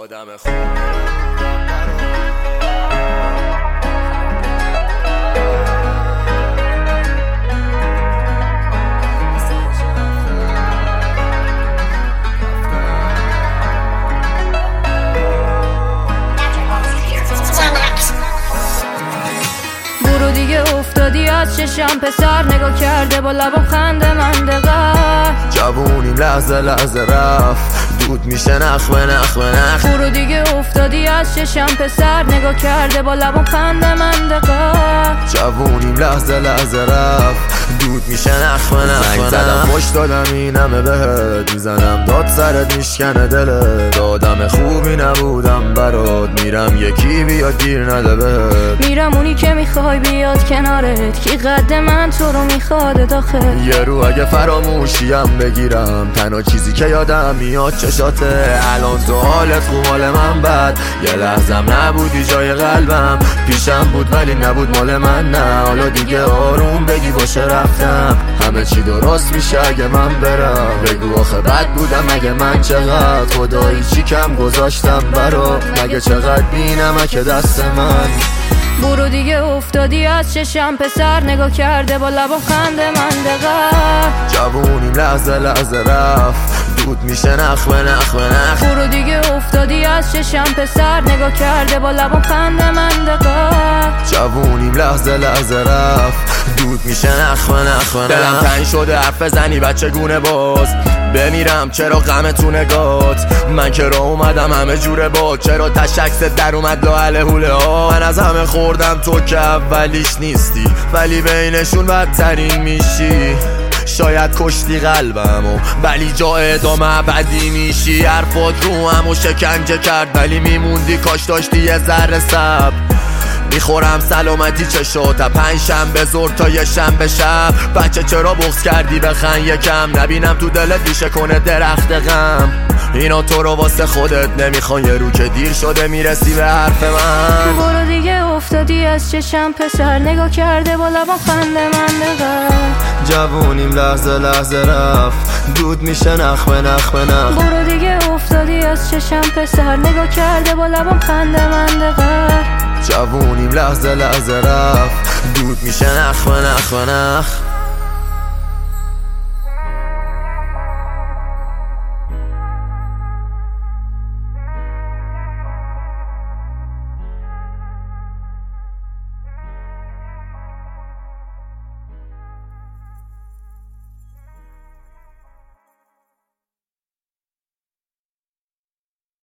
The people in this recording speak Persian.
آدم خوب. برو دیگه افتادی از چشم پسر، نگاه کرده با لبم خنده مندقه. جوونیم لحظه لحظه رفت، دود میشه نخ به نخ به نخ. برو دیگه افتادی از چشم پسر، نگاه کرده با لبم خنده مندقه. جوونیم لحظه لحظه رفت، دود میشه نخ به نخ به نخ. زدم پشت دادم اینمه بهت، میزنم داد سرت میشکنه دلت. آدم خوبی نبودم برات، میرم یکی بیاد گیر نده بهت. میرم اونی که میخوای بیاد کنارت، کی قد من تو رو میخواد داخل. یه رو اگه فراموشیم بگیرم، تنها چیزی که یادم میاد چشاته. الان تو حالت خوب مال من بد، یه لحظم نبودی جای قلبم. پیشم بود ولی نبود مال من نه. حالا دیگه آروم بگی باشه رفتم، همه چی درست میشه اگه من برم. بگو آخه بد بودم اگه من چقدر، خدایی چی کم گذاشتم برات. مگه چقدر بینمک دست من. برو دیگه افتادی از چشم پسر، نگاه کرده با لبم خنده مندقه. جوونیم لحظه لحظه رفت، دود میشه نخ به نخ به نخ. برو دیگه افتادی از چشم پسر، نگاه کرده با لبم خنده مندقه. جوونیم لحظه لحظه رفت، دود میشه نخ به نخ به نخ. دلم تنگ شده حرف بزنی بچه گونه باز، بمیرم چرا غم تو نگات. من که را اومدم همه جوره با، چرا تشکست در اومد لاحل حوله ها. من از همه خوردم تو که اولیش نیستی، ولی بینشون بدترین میشی. شاید کشتی قلبمو ولی جا ادامه ابدی میشی. حرفات رو همو شکنجه کرد ولی میموندی، کاش داشتی یه ذره صبر. میخورم سلامتی چشاتا، پنجشنبه زور تا یه شنبه شب. بچه چرا بغض کردی بخند یکم، نبینم تو دلت ریشه کنه درخت غم. اینا تو رو واسه خودت نمیخوان، یه رو که دیر شده میرسی به حرف من. برو دیگه افتادی از چشم پسر، نگاه کرده با لبم خنده مندقه. جوونیم لحظه لحظه رفت، دود میشه نخ به نخ به نخ. برو دیگه افتادی از چشم پسر، نگاه کرده با لبم خنده مندقه. جوونیم لحظه لحظه رفت، دود میشه نخ به نخ به نخ.